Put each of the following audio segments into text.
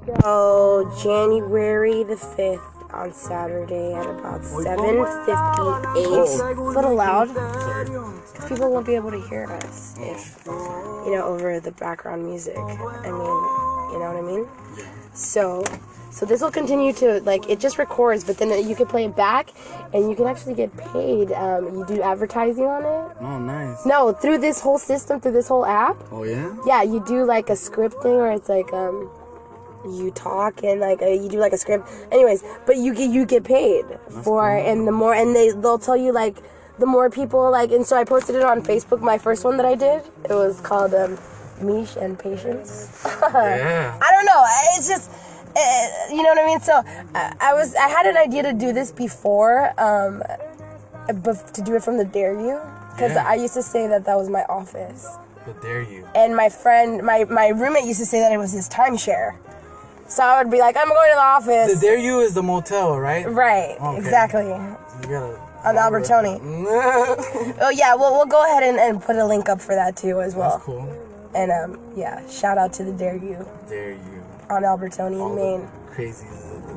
So, January the 5th on Saturday at about 7:58. It's a little loud because people won't be able to hear us if, over the background music. I mean, you know what I mean? So this will continue to, it just records, but then you can play it back, and you can actually get paid. You do advertising on it. Oh, nice. No, through this whole system, through this whole app. Oh, yeah? Yeah, you do, a script thing where it's, you talk and, you do, a script. Anyways, but you get paid for, and the more, and they'll tell you, the more people, and so I posted it on Facebook, my first one that I did. It was called, Mish and Patience. Yeah. I don't know, it's just... you know what I mean? So I had an idea to do this before, to do it from the Dare You, because I used to say that was my office. The Dare You. And my friend, my roommate used to say that it was his timeshare. So I would be like, I'm going to the office. The Dare You is the motel, right? Right, okay. Exactly. You gotta... On Albertoni. Oh yeah, we'll go ahead and put a link up for that too as well. That's cool. And shout out to the Dare You. Dare You. On Albertoni in Maine. Crazies.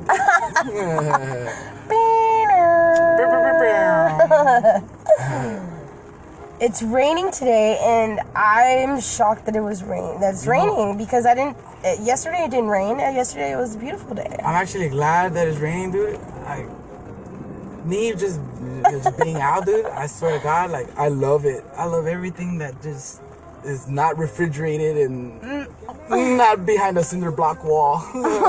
It's raining today, and I'm shocked that it was rain. That's raining because yesterday it didn't rain. Yesterday it was a beautiful day. I'm actually glad that it's raining, dude. Me just being out, dude. I swear to God, I love it. I love everything that just is not refrigerated and not behind a cinder block wall.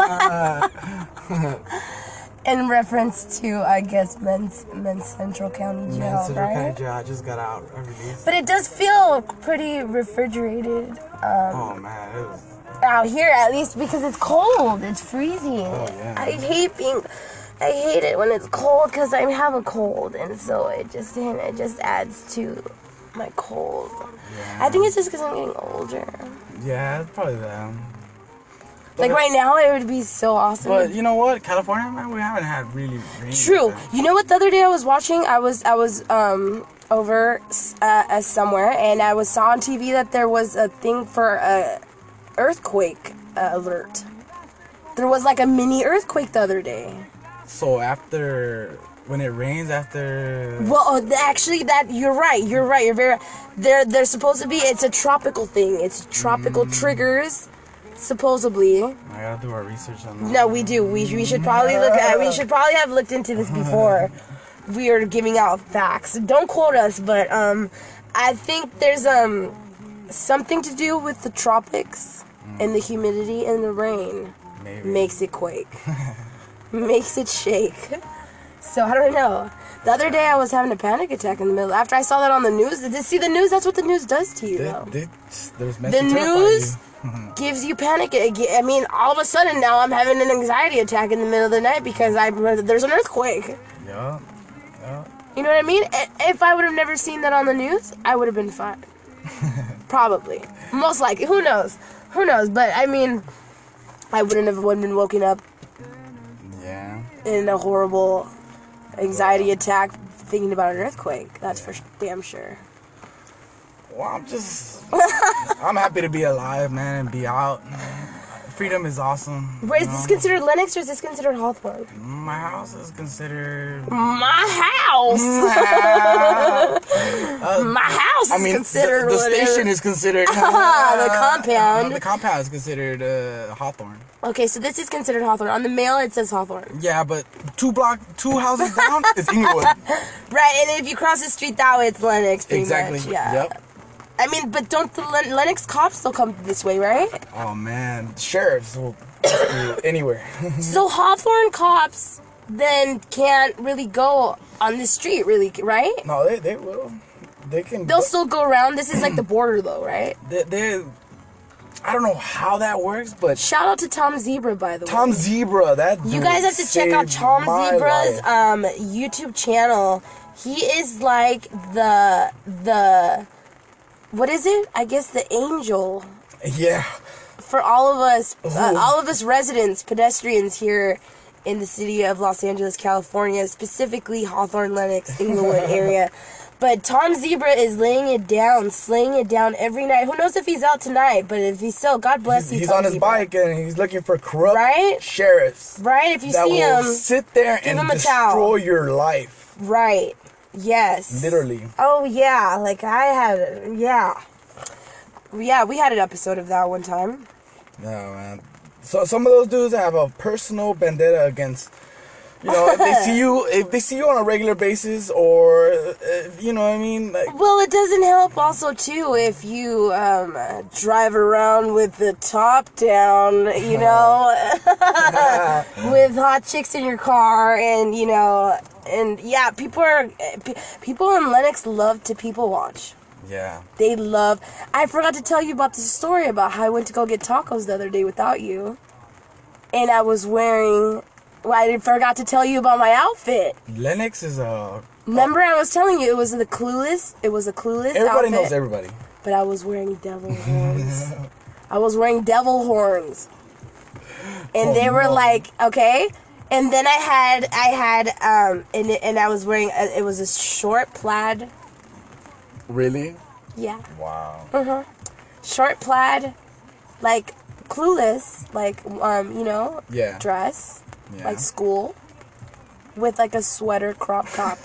In reference to, I guess, Men's Central County Jail, Men's Central right? County Jail. I just got out. I released. But it does feel pretty refrigerated. Oh man, it was out here at least because it's cold. It's freezing. Oh yeah. I hate it when it's cold because I have a cold, and so it just adds to my cold. Yeah. I think it's just because I'm getting older. Yeah, it's probably that. Right now, it would be so awesome. But you know what, California, man, we haven't had really rain. True. You know what? The other day I was watching. I was over somewhere, and I saw on TV that there was a thing for a earthquake alert. There was a mini earthquake the other day. So when it rains after... Well, actually, you're right. You're very right. There's supposed to be... It's a tropical thing. It's tropical triggers, supposedly. I gotta do our research on that. No, we do. We should probably we should probably have looked into this before we are giving out facts. Don't quote us, but I think there's something to do with the tropics and the humidity and the rain. Maybe. Makes it quake. Makes it shake. So, I don't know. The other day I was having a panic attack in the middle. After I saw that on the news. See, the news, that's what the news does to you, though. The news gives you panic. I mean, all of a sudden now I'm having an anxiety attack in the middle of the night because there's an earthquake. Yeah. You know what I mean? If I would have never seen that on the news, I would have been fine. Probably. Most likely. Who knows? But, I mean, I wouldn't have been woken up in a horrible anxiety attack thinking about an earthquake. That's for damn sure. Well, I'm happy to be alive, man, and be out. Freedom is awesome. Wait, is this considered Lennox or is this considered Hawthorne? My house is considered... My house? My house is considered... The station is considered... the compound. The compound is considered Hawthorne. Okay, so this is considered Hawthorne. On the mail, it says Hawthorne. Yeah, but two houses down is Inglewood. Right, and if you cross the street that way, it's Lennox, pretty exactly. much. Yeah. Yep. I mean, but don't the Lennox cops still come this way, right? Oh, man. Sheriffs will anywhere. So Hawthorne cops then can't really go on the street, really, right? No, they will. They'll still go around. This is the border, though, right? I don't know how that works, but... Shout out to Tom Zebra, by the way. Tom Zebra, that dude. You guys have to check out Tom Zebra's YouTube channel. He is the... What is it? I guess the angel. Yeah. For all of us residents, pedestrians here in the city of Los Angeles, California, specifically Hawthorne, Lennox, Inglewood area. But Tom Zebra is laying it down, slaying it down every night. Who knows if he's out tonight? But if he's still, God bless you. He's Tom on his Zebra. bike and he's looking for corrupt Right? sheriffs. Right? If you that see will him, sit there give and him a destroy towel. your life. Right. Yes. Literally. Oh yeah, like I had, yeah, we had an episode of that one time. No, man. So some of those dudes have a personal vendetta against, you know, if they see you on a regular basis, or you know what I mean. Like, Well, it doesn't help also too if you drive around with the top down, you know, with hot chicks in your car, and you know, and yeah, people in Lennox love to people watch. yeah. They love. I forgot to tell you about the story about how I went to go get tacos the other day without you, and I was wearing. Well, I forgot to tell you about my outfit. Lennox is a. Remember, I was telling you it was a clueless. It was a clueless. Everybody outfit, knows everybody. But I was wearing devil horns. I was wearing devil horns, and they were like, okay. And then I had, and I was wearing. It was a short plaid. Really? Yeah. Wow. Short plaid, like clueless, like you know, Yeah. dress, Yeah. like school, with like a sweater crop top.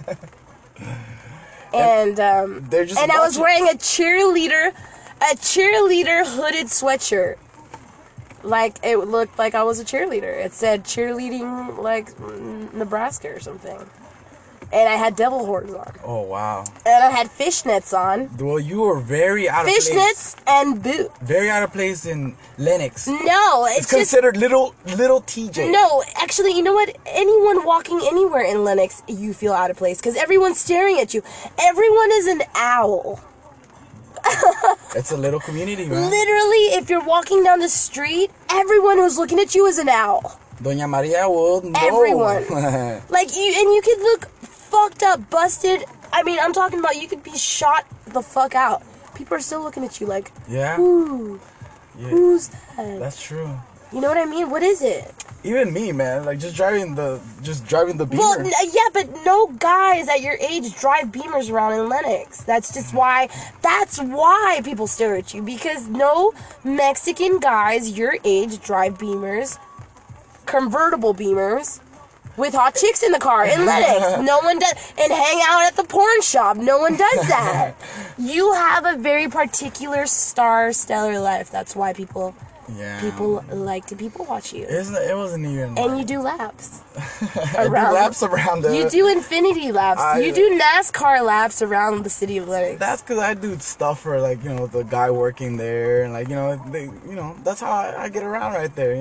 And They're just and I was watching- wearing a cheerleader hooded sweatshirt. Like it looked like I was a cheerleader. It said cheerleading like Nebraska or something. And I had devil horns on. Oh wow. And I had fishnets on. Well, you were very out of place. Fishnets and boots. Very out of place in Lennox. No, It's it's just considered little TJ. no. Actually, you know what? Anyone walking anywhere in Lennox, you feel out of place because everyone's staring at you. Everyone is an owl. It's a little community, man. Literally, if you're walking down the street, everyone who's looking at you is an owl. Doña Maria will know. Everyone. Like you, and you could look fucked up, busted. I mean, I'm talking about you could be shot the fuck out. People are still looking at you like, Yeah. ooh, Yeah. who's that? That's true. You know what I mean? What is it? Even me, man. Like just driving the Beamer. Well, yeah, but no guys at your age drive Beamers around in Lennox. That's just why. That's why people stare at you, because no Mexican guys your age drive Beamers, convertible Beamers, with hot chicks in the car in Lennox. No one does, and hang out at the porn shop. No one does that. You have a very particular stellar life. That's why people like to people watch you. It wasn't even. And you do laps I do laps around the. You do infinity laps. You do NASCAR laps around the city of Lennox. That's because I do stuff for like the guy working there, and like that's how I get around right there.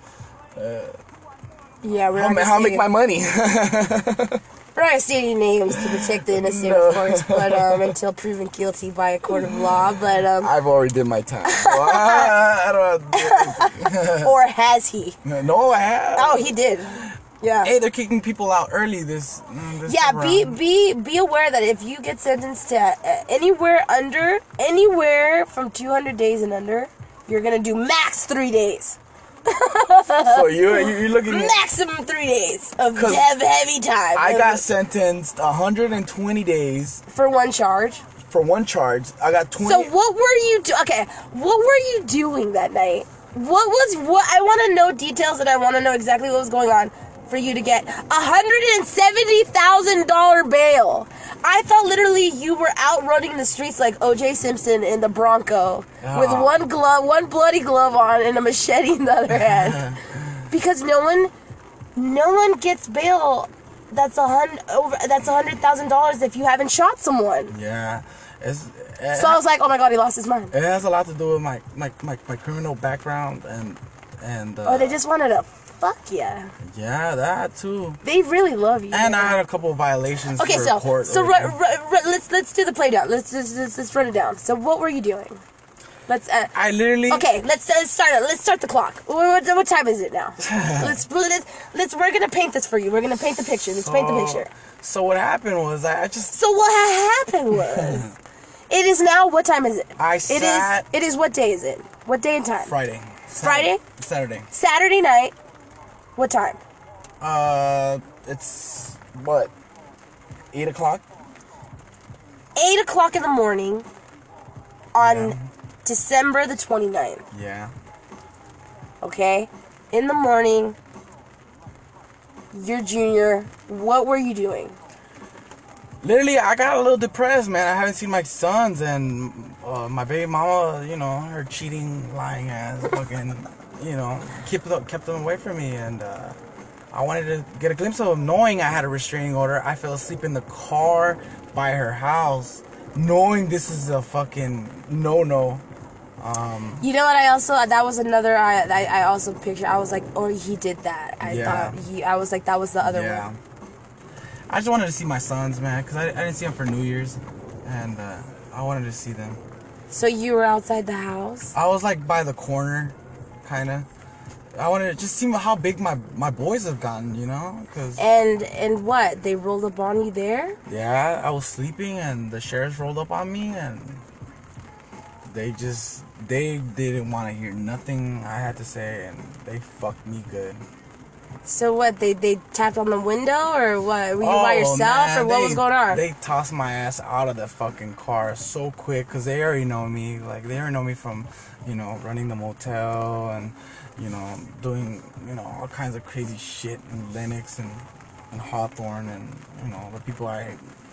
Yeah, we're How I make my money. We're not gonna say any names to protect the innocent, of course, but until proven guilty by a court of law. But I've already did my time. Well, I don't. or has he? No, I have. Oh, he did. Yeah. Hey, they're kicking people out early this Yeah, round. be aware that if you get sentenced to anywhere from 200 days and under, you're gonna do max 3 days. So you're looking at maximum 3 days of heavy time. I got sentenced 120 days for one charge. For one charge. I got 20. So what were you what were you doing that night? I want to know details, and I want to know exactly what was going on for you to get $170,000 bail. I thought literally you were out running the streets like O.J. Simpson in the Bronco with one bloody glove on and a machete in the other hand. Because no one gets bail that's $100,000 if you haven't shot someone. Yeah. So I was like, oh my god, he lost his mind. It has a lot to do with my criminal background and they just wanted to fuck ya. Yeah, that too. They really love you. And I had a couple of violations. Okay, for court. let's do the play down. Let's run it down. So what were you doing? I literally. Okay, let's start it. Let's start the clock. What time is it now? We're gonna paint this for you. We're gonna paint the picture. Let's paint the picture. So what happened was So what happened was. It is now. What time is it? It is. What day is it? What day and time? Friday. Saturday. Saturday night. What time? It's what? 8 o'clock. 8 o'clock in the morning on Yeah. December the 29th. Yeah. Okay? In the morning, you're junior. What were you doing? Literally, I got a little depressed, man. I haven't seen my sons and my baby mama, you know, her cheating, lying ass, fucking, you know, kept them away from me. And I wanted to get a glimpse of them, knowing I had a restraining order. I fell asleep in the car by her house, knowing this is a fucking no-no. You know what? That was another. I also pictured. I was like, oh, he did that. I was like, that was the other one. I just wanted to see my sons, man, because I didn't see them for New Year's, and I wanted to see them. So you were outside the house? I was like by the corner, kind of. I wanted to just see how big my boys have gotten, you know? And what? They rolled up on you there? Yeah, I was sleeping, and the sheriffs rolled up on me, and they didn't want to hear nothing I had to say, and they fucked me good. So what? They tapped on the window, or what? Were you by yourself, man, or what was going on? They tossed my ass out of the fucking car so quick, because they already know me. Like, they already know me from, you know, running the motel and, you know, doing, you know, all kinds of crazy shit in Lenox and Hawthorne, and, you know, the people I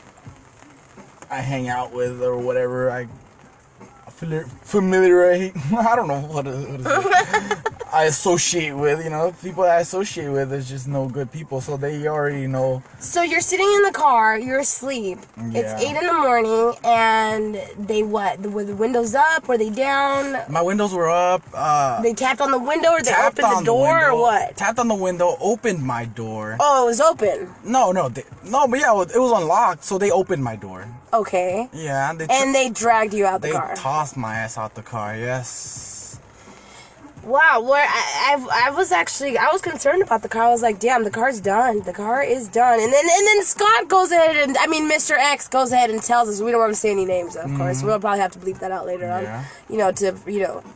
hang out with or whatever. I familiarity. I don't know what is it. I associate with, you know, people I associate with is just no good people, so they already know. So you're sitting in the car, you're asleep. Yeah. It's 8 in the morning, and they what? Were the windows up? Were they down? My windows were up. They tapped on the window, or they opened the door, or what? Tapped on the window, opened my door. Oh, it was open. No, but yeah, it was unlocked, so they opened my door. Okay. Yeah, They dragged you out the car. They tossed my ass out the car. Yes. Wow, I was concerned about the car. I was like, damn, the car's done. The car is done. And then Scott goes ahead and, Mr. X goes ahead and tells us, we don't want to say any names, of course. We'll probably have to bleep that out later on. You know, because, you know,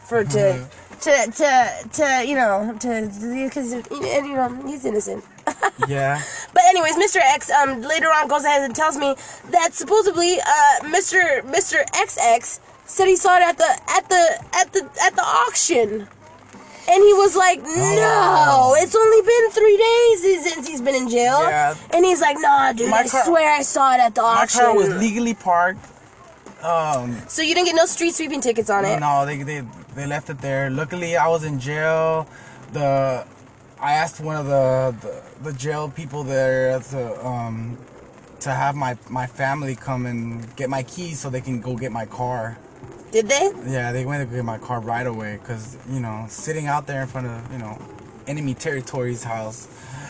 he's innocent. Yeah. But anyways, Mr. X later on goes ahead and tells me that supposedly Mr. XX said he saw it at the auction, and he was like, "No, it's only been 3 days since he's been in jail." Yeah. And he's like, "Nah, dude, I swear I saw it at the auction." My car was legally parked. So you didn't get no street sweeping tickets on it? No, they left it there. Luckily, I was in jail. I asked one of the jail people there to have my family come and get my keys so they can go get my car. Did they? Yeah, they went to get my car right away, because, you know, sitting out there in front of, you know, enemy territory's house,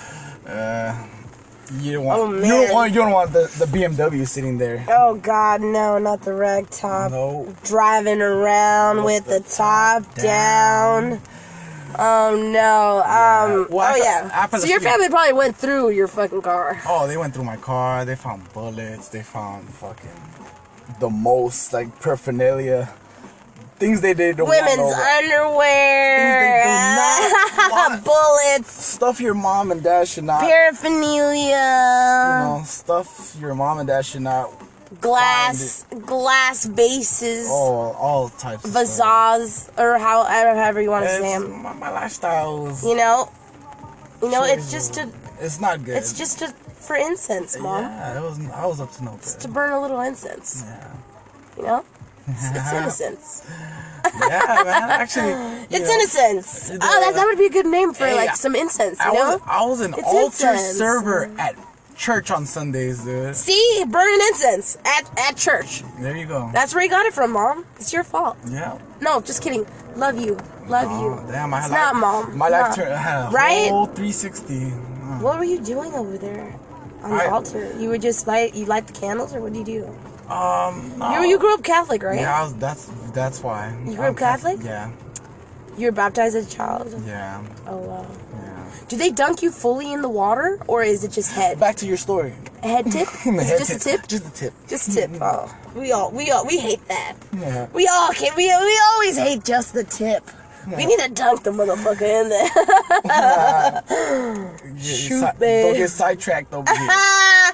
you don't want the BMW sitting there. Oh God, no, not the rag top. No. Driving around with the top down. Oh no. So your family probably went through your fucking car. Oh, they went through my car. They found bullets. They found fucking the most, like, paraphernalia. Things they did. Women's underwear. Things they do not want. Bullets. Stuff your mom and dad should not. Paraphernalia. You know, stuff your mom and dad should not. Glass bases. Oh, all types of Vases, or however you want to say them. My lifestyle is. You know, it's just to. It's not good. It's just for incense, Mom. Yeah, I was up to no good. It's to burn a little incense. Yeah. You know, it's innocence. Yeah, man. Actually, it's innocence. That would be a good name for like some incense. You know, I was an altar server at church on Sundays, dude. See, burning incense at church. There you go. That's where you got it from, Mom. It's your fault. Yeah. No, just kidding. Love you. Damn, it's not, Mom. My life had a right? whole 360. What were you doing over there on the altar? You were just light the candles, or what do you do? No. You grew up Catholic, right? Yeah, that's why. You grew up Catholic? Yeah. You were baptized as a child? Yeah. Oh, wow. Yeah. Do they dunk you fully in the water, or is it just head? Back to your story. Head tip? Is it just a tip? Just a tip. Just a tip. Oh, we hate that. Yeah. We always hate just the tip. Yeah. We need to dunk the motherfucker in there. Shoot, man. Don't get sidetracked over here.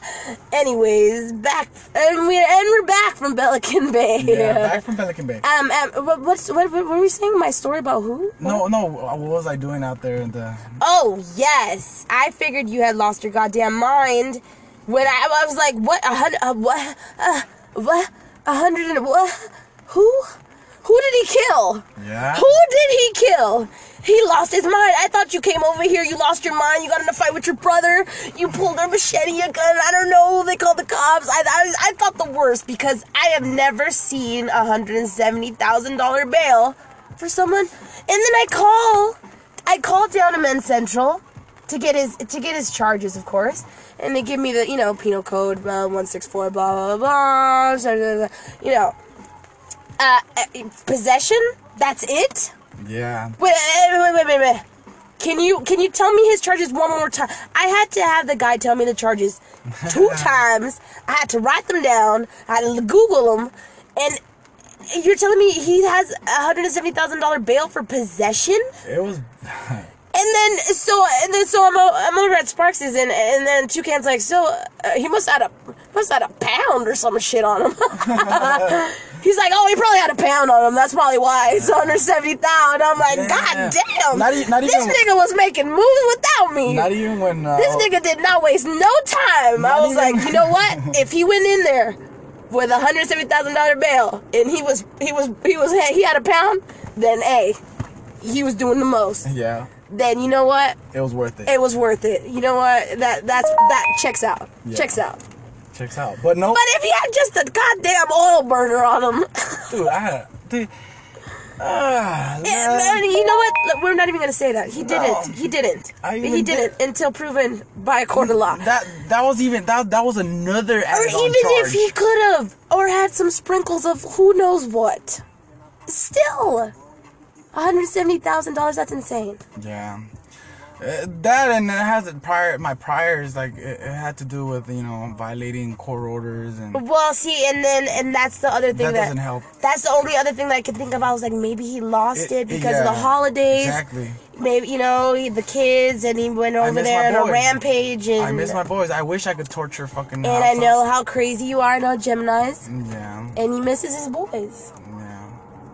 Anyways, we're back from Pelican Bay. Yeah, back from Pelican Bay. What were we saying? My story about who? No, what was I doing out there in the... Oh, yes. I figured you had lost your goddamn mind when I was like, what, 100 and what? Who? Who did he kill? Yeah. Who did he kill? He lost his mind. I thought you came over here, you lost your mind, you got in a fight with your brother, you pulled a machete, a gun, I don't know, they called the cops. I thought the worst because I have never seen $170,000 bail for someone. And then I called down to Men's Central to get his charges, of course. And they give me the, penal code 164, blah, blah, blah, possession? That's it? Yeah. Wait. Can you tell me his charges one more time? I had to have the guy tell me the charges 2 times. I had to write them down. I had to Google them. And you're telling me he has $170,000 bail for possession? It was... And then I'm over at Sparks's and then Toucan's like, he must have had a pound or some shit on him. He's like, oh, he probably had a pound on him. That's probably why it's $170,000. I'm like, yeah. God damn, not this even, nigga was making moves without me. Not even when this nigga did not waste no time. I was like, you know what? If he went in there with $170,000 bail and he had a pound, then he was doing the most. Yeah. Then you know what? It was worth it. It was worth it. You know what? That checks out. Yeah. Checks out. Checks out. But no. But if he had just a goddamn oil burner on him. Dude, man, you know what? Look, we're not even gonna say that. He didn't. He didn't until proven by a court of law. That was another added Or on even charge. if he could have, or had some sprinkles of who knows what. Still, $170,000. That's insane. Yeah. That and it has my priors, like it had to do with violating court orders and. Well, see, and that's the other thing that doesn't help. That's the only other thing that I could think of. I was like, maybe he lost it because of the holidays. Exactly. Maybe the kids, and he went over there on a rampage. And I miss my boys. I wish I could torture fucking. And I know how crazy you are. I know Geminis. Yeah. And he misses his boys. Yeah.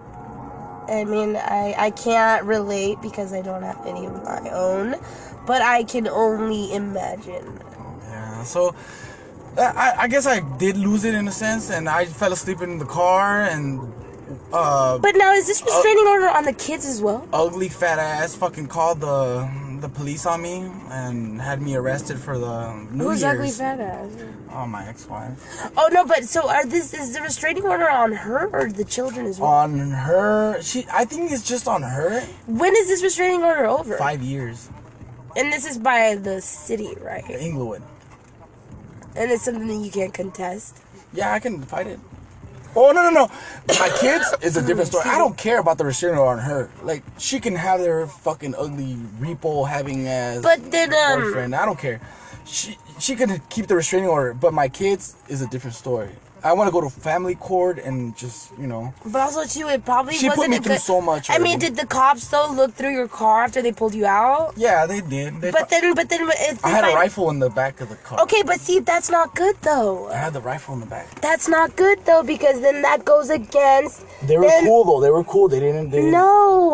I mean, I can't relate because I don't have any of my own, but I can only imagine. Yeah, so I guess I did lose it in a sense, and I fell asleep in the car, and But now, is this restraining order on the kids as well? Ugly fat ass fucking called the police on me and had me arrested for the New Year's. Who's ugly fat ass? Oh, my ex-wife. Oh no, but so is the restraining order on her or the children as well? On her. I think it's just on her. When is this restraining order over? 5 years. And this is by the city, right? Inglewood. And it's something that you can't contest. Yeah, I can fight it. Oh, no. My kids is a different story. I don't care about the restraining order on her. Like, she can have their fucking ugly repo having ass boyfriend. I don't care. She can keep the restraining order, but my kids is a different story. I want to go to family court and just, But also, too, it probably she wasn't put me a through good... so much I mean, already. did the cops, though, look through your car after they pulled you out? Yeah, they did. But then... I had a rifle in the back of the car. Okay, but see, that's not good, though. I had the rifle in the back. That's not good, though, because then that goes against... They were cool, though. They were cool. They didn't... No.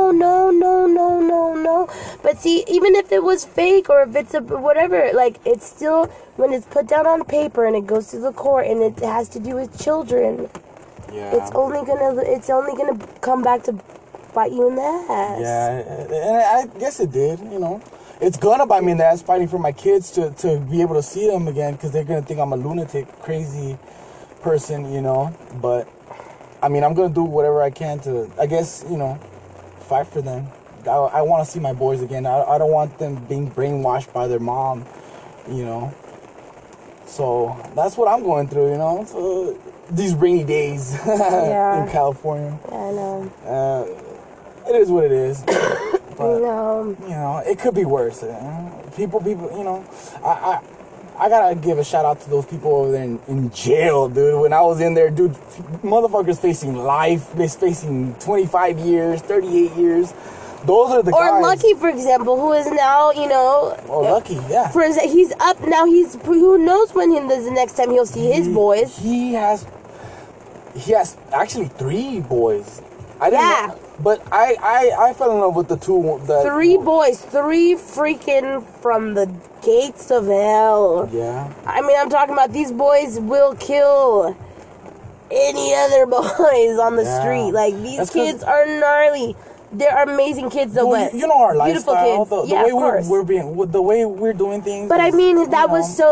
But see, even if it was fake or if it's whatever, like, it's still... When it's put down on paper and it goes to the court and it has to do with children... Yeah. It's only gonna come back to bite you in the ass. Yeah, and I guess it did. It's gonna bite me in the ass fighting for my kids to be able to see them again because they're gonna think I'm a lunatic, crazy person. But I mean, I'm gonna do whatever I can to, I guess, fight for them. I want to see my boys again. I don't want them being brainwashed by their mom. So that's what I'm going through. So, these rainy days in California. Yeah, I know. It is what it is. But, it could be worse. People, I gotta give a shout out to those people over there in jail, dude. When I was in there, dude, motherfuckers facing life. They're facing 25 years, 38 years. those are the guys. Or Lucky, for example, who is now, you know. Oh, Lucky, yeah. For instance, he's up now. Who knows when the next time he'll see his boys. He has actually 3 boys. I didn't know, but I fell in love with the 2. 3 boys, 3 freaking from the gates of hell. Yeah. I mean, I'm talking about these boys will kill any other boys on the street. Like, these kids are gnarly. They're amazing kids, though. But you know our beautiful lifestyle, kids. the way we're being, with the way we're doing things. But I mean, that was so.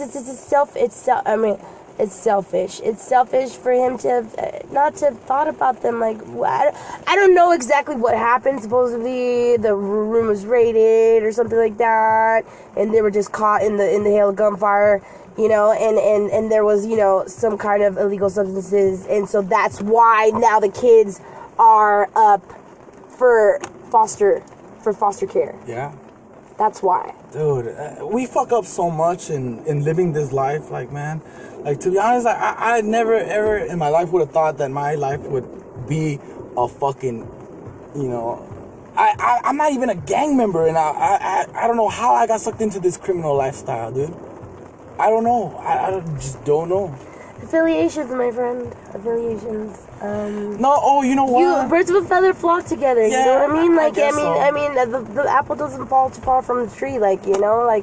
I mean, it's selfish. It's selfish for him to have not to have thought about them. Like, I don't know exactly what happened. Supposedly, the room was raided or something like that, and they were just caught in the hail of gunfire. You know, and there was, you know, some kind of illegal substances, and so that's why now the kids are up for foster care. Yeah. That's why. Dude, we fuck up so much in living this life, like, man. Like, to be honest, I never, ever in my life would have thought that my life would be a fucking, you know... I'm not even a gang member, and I don't know how I got sucked into this criminal lifestyle, dude. I don't know. I just don't know. Affiliations, my friend. Affiliations. No, you know what? Birds of a feather flock together. Yeah, you know what I mean? Like, I mean, the apple doesn't fall too far from the tree. Like, you know, like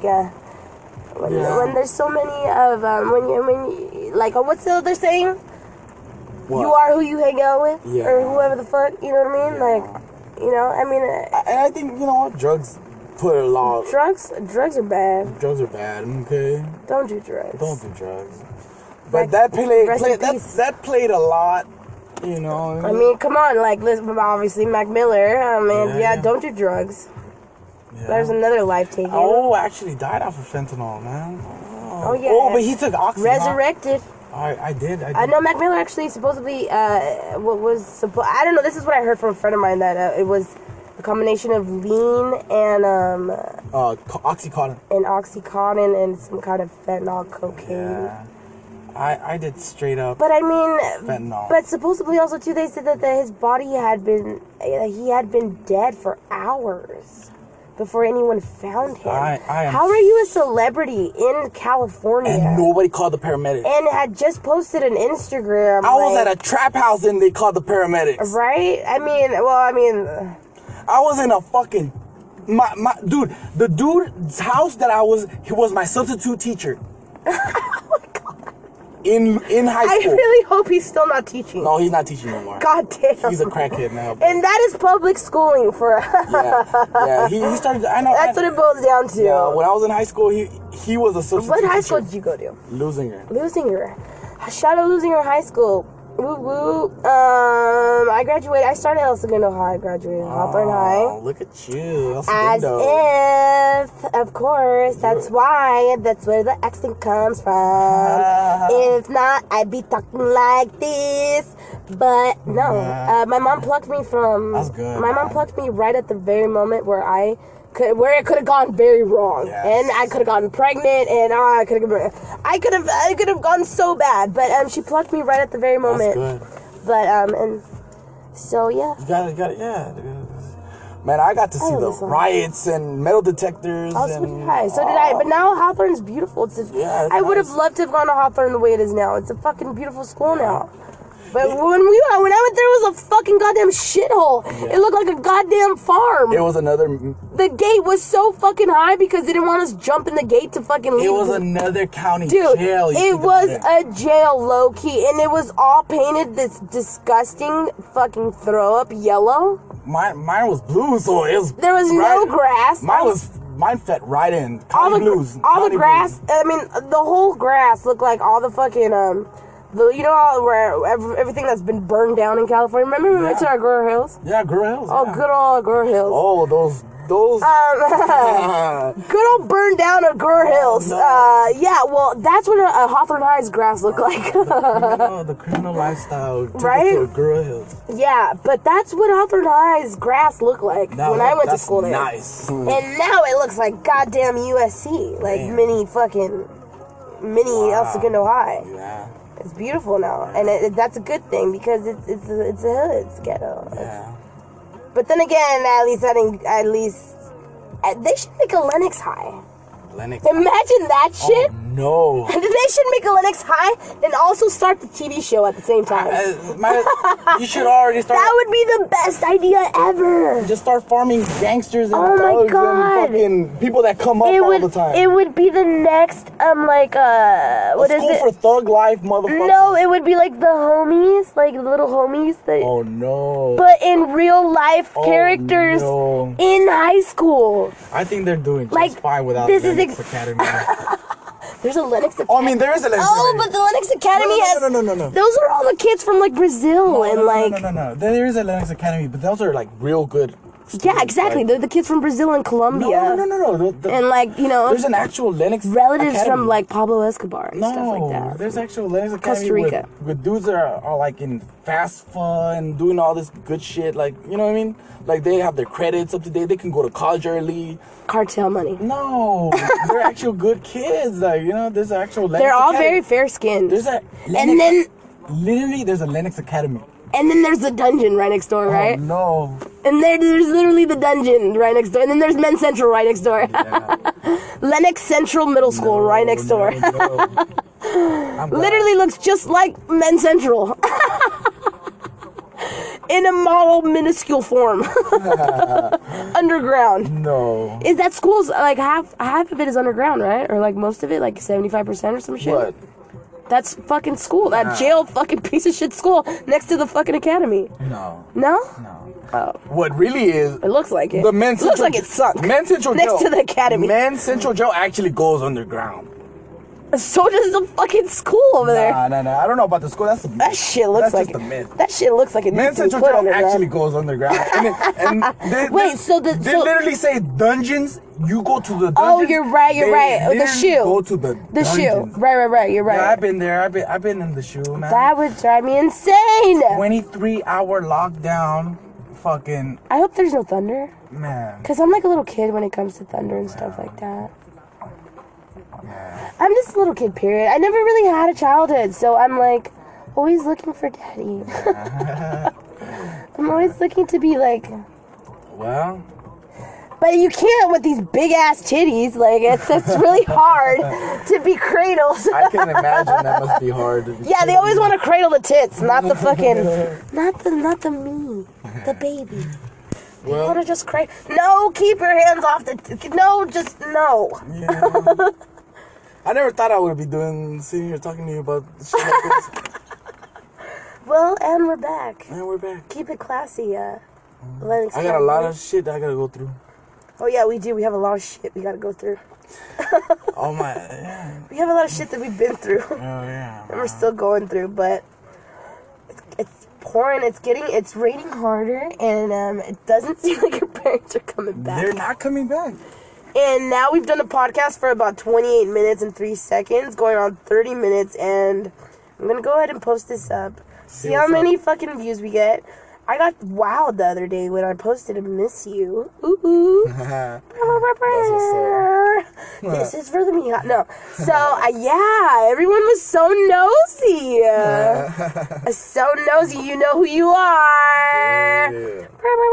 when there's so many of when you like what's the other saying? What? You are who you hang out with, or whoever the fuck. You know what I mean? Like, you know, I mean. And I think, you know, drugs put a lot. Drugs are bad. Drugs are bad. Okay. Don't do drugs. Don't do drugs. But that played a lot, you know. I mean, come on, like, listen, obviously Mac Miller. I mean, don't do drugs. Yeah. There's another life taking. Oh, actually died off of fentanyl, man. Oh yeah. Oh, but he took oxy. Resurrected. I did. I know Mac Miller actually supposedly I don't know. This is what I heard from a friend of mine that it was a combination of lean and Oxycontin. And Oxycontin and some kind of fentanyl cocaine. Yeah. I did straight up. But I mean, fentanyl. But supposedly also too, they said that his body had been dead for hours before anyone found him. How are you a celebrity in California? And nobody called the paramedics. And had just posted an Instagram. I was at a trap house and they called the paramedics. Right? I mean, I was in a fucking dude. The dude's house that he was my substitute teacher. In high school. I really hope he's still not teaching. No, he's not teaching no more. God damn. He's a crackhead now. And that is public schooling for... yeah. He started... I know. That's what it boils down to. Yeah, when I was in high school, he was a substitute What high teacher. school did you go to? Lusinger. Shout out Lusinger High School. Woo woo. I graduated. I started El Segundo High. I graduated Hawthorne High. Look at you. As if, of course, that's why. That's where the accent comes from. If not, I'd be talking like this. But no, my mom plucked me from. That's good. My mom plucked me right at the very moment where it could have gone very wrong, and I could have gotten pregnant, and I could have gone so bad. But she plucked me right at the very moment. That's good. But and so yeah. You got it, yeah. Man, I got to see the riots and metal detectors. So did I. But now Hawthorne's beautiful. I would have loved to have gone to Hawthorne the way it is now. It's a fucking beautiful school now. But when I went there, it was a fucking goddamn shithole. Yeah. It looked like a goddamn farm. It was another... The gate was so fucking high because they didn't want us jumping the gate to fucking leave. It was another county jail. It was a jail, low-key, and it was all painted this disgusting fucking throw-up yellow. Mine was blue, so it was... There was no grass. Mine fit right in. County blues. All the grass, I mean, the whole grass looked like all the fucking, you know, where everything that's been burned down in California. Remember we went to our Guru Hills? Yeah, Guru Hills. Oh, good old Guru Hills. Oh, those. Good old burned down of Guru Hills. No. Yeah, well, that's what a Hawthorne High's grass looked like. The criminal lifestyle took us to Guru Hills. Yeah, but that's what Hawthorne High's grass looked like when I went to school there. Nice. And now it looks like goddamn USC, like mini El Segundo High. Yeah. It's beautiful now, and that's a good thing because it's a hood, it's ghetto. Yeah. But then again, they should make a Lennox High. Lennox. Imagine that shit. No. They should make a Lennox High and also start the TV show at the same time. You should already start. That would be the best idea ever. Just start farming gangsters and Oh my thugs God. and fucking people that come up all the time. It would be the next what is School it? for thug life, motherfucker. No, it would be like the homies, like the little homies that. Oh no. But in real life characters no. in high school. I think they're doing just Like, fine without this is Lennox Academy. There's a Lennox Academy. Oh, I mean, there is a Lennox Academy. But the Lennox Academy has. No. Those are all the kids from like Brazil and like. No. There is a Lennox Academy, but those are like real good. Yeah, exactly. Like, They're the kids from Brazil and Colombia. No. And like, you know, There's an actual Lennox relatives Academy. from like Pablo Escobar and stuff like that. There's actual Lennox Academy Costa Rica. with dudes that are like in FAFSA and doing all this good shit. Like, you know what I mean? Like, they have their credits up to date. They can go to college early. Cartel money. No, they're actual good kids. Like, you know, there's actual Lennox They're all Academy. very fair skinned. There's a Lennox, And then literally, there's a Lennox Academy. there's the dungeon right next door, right? Oh, no. And there's literally the dungeon right next door. And then there's Men's Central right next door. Yeah. Lennox Central Middle School right next door. I'm glad. Literally looks just like Men's Central. In a model minuscule form. Underground. No. Is that school's like half of it is underground, right? Or like most of it, like 75% or some shit? What? That's fucking school. That jail fucking piece of shit school next to the fucking academy. No. No? No. Oh. What really is... It looks like it. The Men's It looks Central- like it sunk. Men's Central next Jail. to the academy. Men's Central Jail actually goes underground. So does the fucking school over there. Nah. I don't know about the school. That's a myth. That shit looks That's like just a myth. That shit looks like it Men's needs to be Central put Jail underground. actually goes underground. And they, Wait, they literally say dungeons. You go to the dungeons. Oh, you're right. They The literally shoe. Go to the The shoe. dungeons. Right. You're right. Yeah, I've been there. I've been in the shoe, man. That would drive me insane. 23-hour lockdown. Fucking I hope there's no thunder. man. Because I'm like a little kid when it comes to thunder and stuff like that. I'm just a little kid, period. I never really had a childhood, so I'm like always looking for daddy. I'm always looking to be like... Well, But you can't with these big ass titties. Like it's really hard to be cradled. I can imagine that must be hard. To be Yeah, they always want to cradle the tits, not the fucking, not the me, the baby. You Well, want to just cradle? No, keep your hands off the. No, just no. yeah. I never thought I would be sitting here talking to you about shit like this. Well, and we're back. And we're back. Keep it classy, Lennox I got a County. lot of shit that I gotta go through. Oh yeah, we do. We have a lot of shit we gotta go through. Oh my, yeah. We have a lot of shit that we've been through. Oh yeah. And we're still going through, but it's pouring. It's raining harder, and it doesn't seem like your parents are coming back. They're not coming back. And now we've done a podcast for about 28 minutes and 3 seconds, going on 30 minutes, and I'm gonna go ahead and post this up. See how many fucking views we get. I got wowed the other day when I posted a miss you. Ooh. That's what's up. This is for the Mija. No. So, yeah, everyone was so nosy. So nosy. You know who you are. Yeah.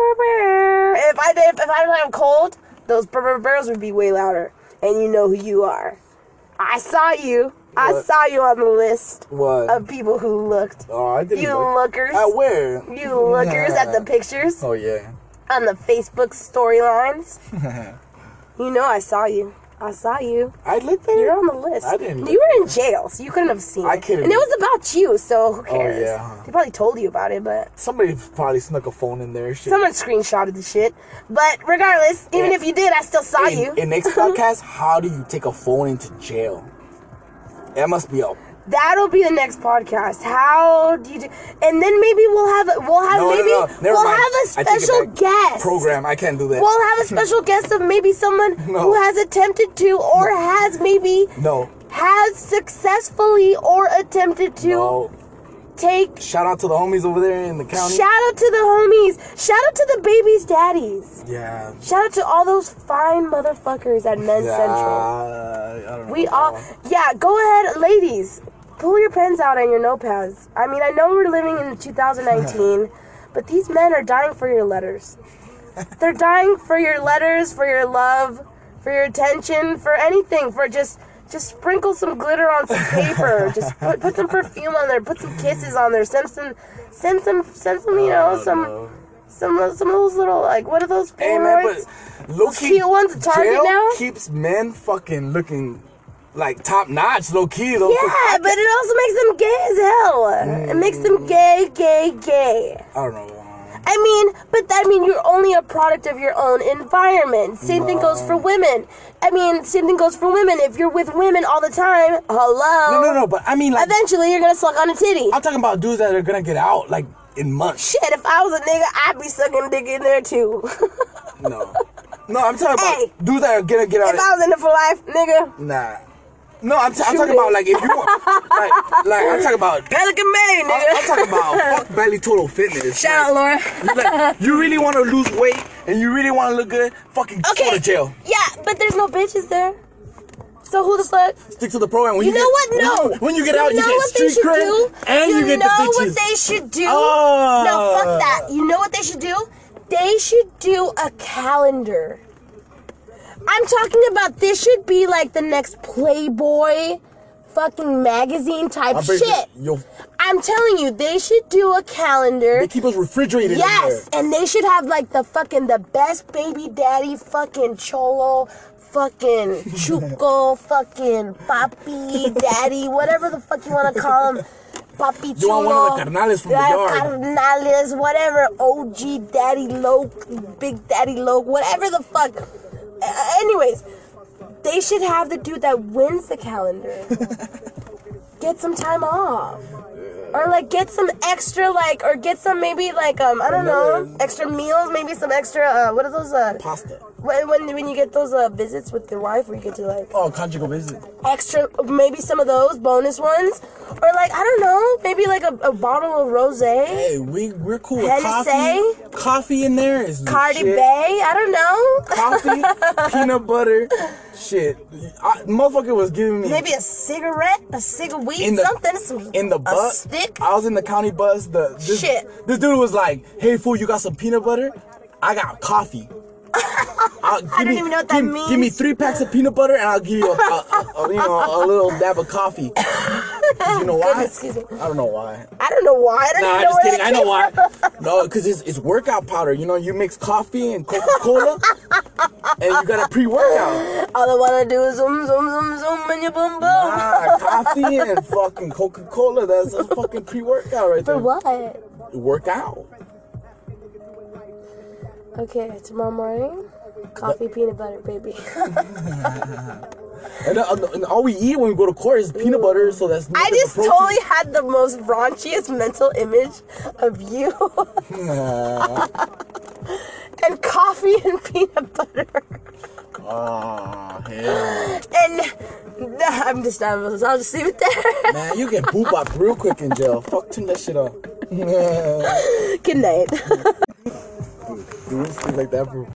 If I have cold, those barrels would be way louder. And you know who you are. I saw you. I What? saw you on the list What? of people who looked. Oh, I didn't. You look. lookers. At where? You lookers at the pictures Oh yeah. on the Facebook storylines. You know I saw you. I saw you. I looked there. You're on the list. I didn't You were in jail, so you couldn't have seen I it. couldn't. And it was about you, so who cares? yeah. They probably told you about it, but Somebody probably snuck a phone in there. Shit. someone screenshotted the shit. But regardless, even Yeah. if you did, I still saw you. In next podcast, how do you take a phone into jail? That must be a That'll be the next podcast. How do you do? And then maybe we'll have No, never mind. have a I take it special back. guest. program. I can't do that. We'll have a special guest of maybe someone No. who has attempted to or has maybe No. has successfully or attempted to No. take. Shout out to the homies over there in the county. Shout out to the homies. Shout out to the babies' daddies. Yeah. Shout out to all those fine motherfuckers at Men's Central. I don't know. We all, yeah, go ahead, ladies. Pull your pens out and your notepads. I mean, I know we're living in 2019, But these men are dying for your letters. They're dying for your letters, for your love, for your attention, for anything, for just sprinkle some glitter on some paper. Just put some perfume on there. Put some kisses on there. Send some. You know, some of those little, like, what are those Polaroids? Hey man, but low key, cute ones at Target jail now keeps men fucking looking like top notch, low key though. Yeah, but it also makes them gay as hell. It makes them gay. I don't know. I mean, you're only a product of your own environment. Same thing goes for women. Same thing goes for women. If you're with women all the time, hello. No, but I mean, like, eventually you're gonna suck on a titty. I'm talking about dudes that are gonna get out, like, in months. Shit, if I was a nigga, I'd be sucking dick in there too. No, I'm talking about dudes that are gonna get out. If I was in it for life, nigga. Nah. No, I'm talking about, like, if you want, like I'm talking about Pelican Bay, nigga. I'm talking about fuck Belly Total Fitness. Shout out, Laura. Like, you really want to lose weight and you really want to look good, fucking go to jail. Yeah, but there's no bitches there. So who the fuck? Stick to the program. When you know what? No. When you get out, you get street cred and you get the bitches. You know what they should do? Oh. No, fuck that. You know what they should do? They should do a calendar. I'm talking about this should be like the next Playboy fucking magazine type shit. I'm telling you, they should do a calendar. They keep us refrigerated. Yes, and they should have like the best baby daddy fucking cholo, fucking chuco, fucking papi, daddy, whatever the fuck you want to call them. Papi chulo. You want one of the carnales from the yard. Carnales, whatever. OG daddy loke, big daddy loke, whatever the fuck. Anyways, they should have the dude that wins the calendar get some time off, or like get some extra, like, or get some maybe like I don't know, extra meals, maybe some extra what are those pasta. When you get those visits with your wife, where you get to like conjugal visit, extra, maybe some of those bonus ones, or like I don't know, maybe like a bottle of rosé. Hey, we're cool with coffee. Coffee in there is Cardi Bay. I don't know. Coffee, peanut butter, shit. Motherfucker was giving me maybe a cigarette, something in the bus. A stick. I was in the county bus. This dude was like, "Hey fool, you got some peanut butter? I got coffee." I don't even know what that means. Give me 3 packs of peanut butter, and I'll give you a little dab of coffee. You know why? Excuse me. I don't know why. I don't know why. I'm just kidding. I know why. No, because it's workout powder. You know, you mix coffee and Coca-Cola, and you got a pre-workout. All I wanna do is zoom, zoom, zoom, zoom, and your boom, boom. Nah, coffee and fucking Coca-Cola. That's a fucking pre-workout right there. For what? Workout. Okay, tomorrow morning, coffee, peanut butter, baby. And all we eat when we go to court is peanut butter, so that's I just totally had the most raunchiest mental image of you. And coffee and peanut butter. Oh, hell. And I'll just leave it there. Man, you get boop up real quick in jail. Fuck, turn that shit off. Good night. Dude, like that, bro.